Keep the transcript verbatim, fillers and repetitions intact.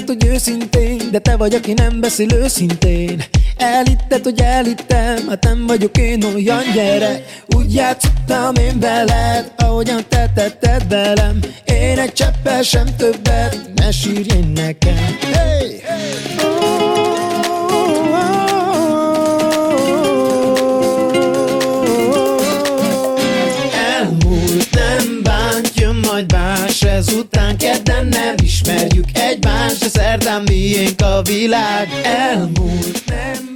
hogy őszintén, de te vagy, aki nem beszél őszintén. Elhitted, hogy elhittem, hát nem vagyok én olyan gyerek. Úgy játszottam én veled, ahogyan te tetted velem. Én egy cseppel sem többet, ne sírj én nekem. Hey! Elmúlt, nem bánt, jön majd más ezután. Kedden nem ismerjük egymást, de szerdán miénk a világ. Elmúlt, nem